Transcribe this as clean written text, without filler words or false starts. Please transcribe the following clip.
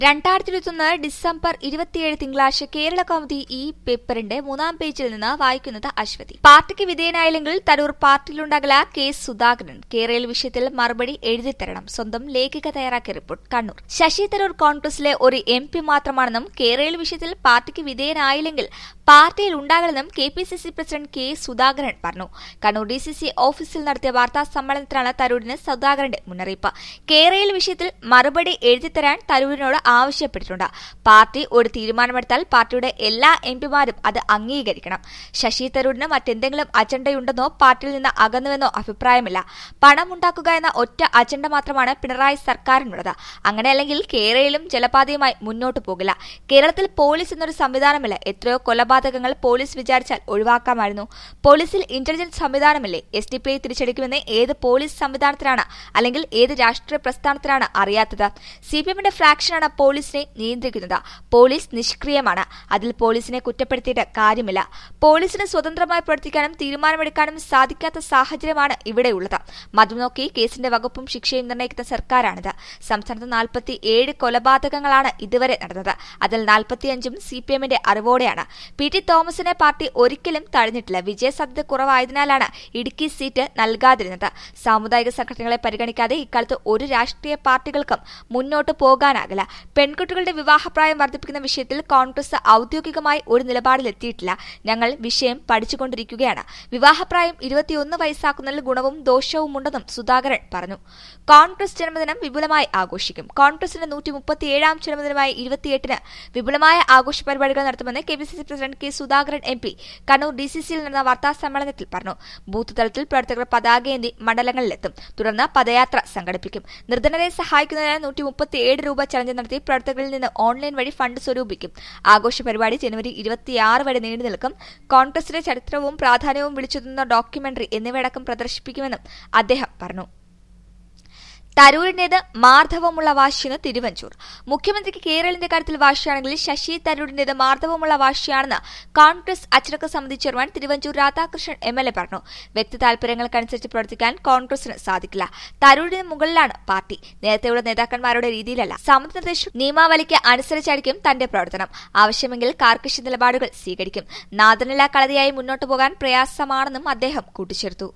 2021 December 27 തിങ്കളാഴ്ച കേരള കൗമുദി ഈ പേപ്പറിന്റെ 3-ാം പേജിൽ നിന്ന് വായിക്കുന്നത് അശ്വതി. പാർട്ടിക്ക് വിധേയനായില്ലെങ്കിൽ തരൂർ പാർട്ടിയിലുണ്ടാകില്ല. കെ സുധാകരൻ കേരള വിഷയത്തിൽ മറുപടി എഴുതിത്തരണം. സ്വന്തം ലേഖിക തയ്യാറാക്കിയ റിപ്പോർട്ട്. കണ്ണൂർ. ശശി തരൂർ കോൺഗ്രസിലെ ഒരു MP മാത്രമാണെന്നും കേരള വിഷയത്തിൽ പാർട്ടിക്ക് വിധേയനായില്ലെങ്കിൽ പാർട്ടിയിൽ ഉണ്ടാകില്ലെന്നും KPCC പ്രസിഡന്റ് കെ സുധാകരൻ പറഞ്ഞു. കണ്ണൂർ DCC ഓഫീസിൽ നടത്തിയ വാർത്താ സമ്മേളനത്തിലാണ് തരൂരിന് സുധാകരന്റെ മുന്നറിയിപ്പ്. കേരള വിഷയത്തിൽ മറുപടി എഴുതിത്തരാൻ തരൂരിനോട് ആവശ്യപ്പെട്ടിട്ടുണ്ട്. പാർട്ടി ഒരു തീരുമാനമെടുത്താൽ പാർട്ടിയുടെ എല്ലാ MPമാരും അത് അംഗീകരിക്കണം. ശശി തരൂരിന് മറ്റെന്തെങ്കിലും അജണ്ടയുണ്ടെന്നോ പാർട്ടിയിൽ നിന്ന് അകന്നുവെന്നോ അഭിപ്രായമില്ല. പണമുണ്ടാക്കുക എന്ന ഒറ്റ അജണ്ട മാത്രമാണ് പിണറായി സർക്കാരിനുള്ളത്. അങ്ങനെയല്ലെങ്കിൽ കേരളയിലും ജലപാതയുമായി മുന്നോട്ടു പോകില്ല. കേരളത്തിൽ പോലീസ് എന്നൊരു സംവിധാനമില്ല. എത്രയോ കൊലപാതകങ്ങൾ പോലീസ് വിചാരിച്ചാൽ ഒഴിവാക്കാമായിരുന്നു. പോലീസിൽ ഇന്റലിജൻസ് സംവിധാനമില്ലേ? SDPI തിരിച്ചടിക്കുമെന്ന് ഏത് പോലീസ് സംവിധാനത്തിനാണ് അല്ലെങ്കിൽ ഏത് രാഷ്ട്രീയ പ്രസ്ഥാനത്തിനാണ് അറിയാത്തത്? CPMന്റെ ഫ്രാക്ഷനാണ് പോലീസിനെ നിയന്ത്രിക്കുന്നത്. പോലീസ് നിഷ്ക്രിയമാണ്. അതിൽ പോലീസിനെ കുറ്റപ്പെടുത്തിയിട്ട് കാര്യമില്ല. പോലീസിന് സ്വതന്ത്രമായി പ്രവർത്തിക്കാനും തീരുമാനമെടുക്കാനും സാധിക്കാത്ത സാഹചര്യമാണ് ഇവിടെയുള്ളത്. മതം നോക്കി കേസിന്റെ വകുപ്പും ശിക്ഷയും നിർണ്ണയിക്കുന്ന സർക്കാരാണിത്. സംസ്ഥാനത്ത് 47 കൊലപാതകങ്ങളാണ് ഇതുവരെ നടന്നത്. അതിൽ 45ഉം CPMന്റെ അറിവോടെയാണ്. PT തോമസിനെ പാർട്ടി ഒരിക്കലും തഴഞ്ഞിട്ടില്ല. വിജയസാധ്യത കുറവായതിനാലാണ് ഇടുക്കി സീറ്റ് നൽകാതിരുന്നത്. സാമുദായിക സംഘടനകളെ പരിഗണിക്കാതെ ഇക്കാലത്ത് ഒരു രാഷ്ട്രീയ പാർട്ടികൾക്കും മുന്നോട്ട് പോകാനാകില്ല. പെൺകുട്ടികളുടെ വിവാഹപ്രായം വർദ്ധിപ്പിക്കുന്ന വിഷയത്തിൽ കോൺഗ്രസ് ഔദ്യോഗികമായി ഒരു നിലപാടിലെത്തിയിട്ടില്ല. ഞങ്ങൾ വിഷയം പഠിച്ചുകൊണ്ടിരിക്കുകയാണ്. വിവാഹപ്രായം 21 വയസ്സാക്കുന്നതിൽ ഗുണവും ദോഷവുമുണ്ടെന്നും സുധാകരൻ പറഞ്ഞു. കോൺഗ്രസ് ജന്മദിനം വിപുലമായി ആഘോഷിക്കും. കോൺഗ്രസിന്റെ 137ാം ജന്മദിനമായ 28-ന് വിപുലമായ ആഘോഷ പരിപാടികൾ നടത്തുമെന്ന് KPCC president K Sudhakaran MP Kannur DCCയിൽ നടന്ന വാർത്താ സമ്മേളനത്തിൽ പറഞ്ഞു. ബൂത്ത് തലത്തിൽ പ്രവർത്തകർ പതാകയേന്തി മണ്ഡലങ്ങളിലെത്തും. തുടർന്ന് പദയാത്ര സംഘടിപ്പിക്കും. നിർധനരെ സഹായിക്കുന്നതിന് 137 രൂപ ചലഞ്ച് നടത്തി പ്രവർത്തകരിൽ നിന്ന് ഓൺലൈൻ വഴി ഫണ്ട് സ്വരൂപിക്കും. ആഘോഷ പരിപാടി ജനുവരി 26 വരെ നീണ്ടു നിൽക്കും. കോൺഗ്രസിന്റെ ചരിത്രവും പ്രാധാന്യവും വിളിച്ചോതുന്ന ഡോക്യുമെന്ററി എന്നിവയടക്കം പ്രദർശിപ്പിക്കുമെന്നും അദ്ദേഹം പറഞ്ഞു. തരൂരിന്റേത് മാർദ്ദവമുള്ള വാശിയെന്ന് തിരുവഞ്ചൂർ. മുഖ്യമന്ത്രിക്ക് കേരളിന്റെ കാര്യത്തിൽ വാശിയാണെങ്കിൽ ശശി തരൂരിന്റേത് മാർദ്ദവമുള്ള വാശിയാണെന്ന് കോൺഗ്രസ് അച്ചടക്ക സമിതി ചെയർമാൻ തിരുവഞ്ചൂർ രാധാകൃഷ്ണൻ MLA പറഞ്ഞു. വ്യക്തി താൽപര്യങ്ങൾക്കനുസരിച്ച് പ്രവർത്തിക്കാൻ കോൺഗ്രസിന് സാധിക്കില്ല. തരൂരിന് മുകളിലാണ് പാർട്ടി. നേരത്തെയുള്ള നേതാക്കന്മാരുടെ രീതിയിലല്ല. സമിതി നിർദ്ദേശം നിയമാവലിക്ക് അനുസരിച്ചായിരിക്കും തന്റെ പ്രവർത്തനം. ആവശ്യമെങ്കിൽ കാർക്കശ നിലപാടുകൾ സ്വീകരിക്കും. നാദനില കളതിയായി മുന്നോട്ടു പോകാൻ പ്രയാസമാണെന്നും അദ്ദേഹം കൂട്ടിച്ചേർത്തു.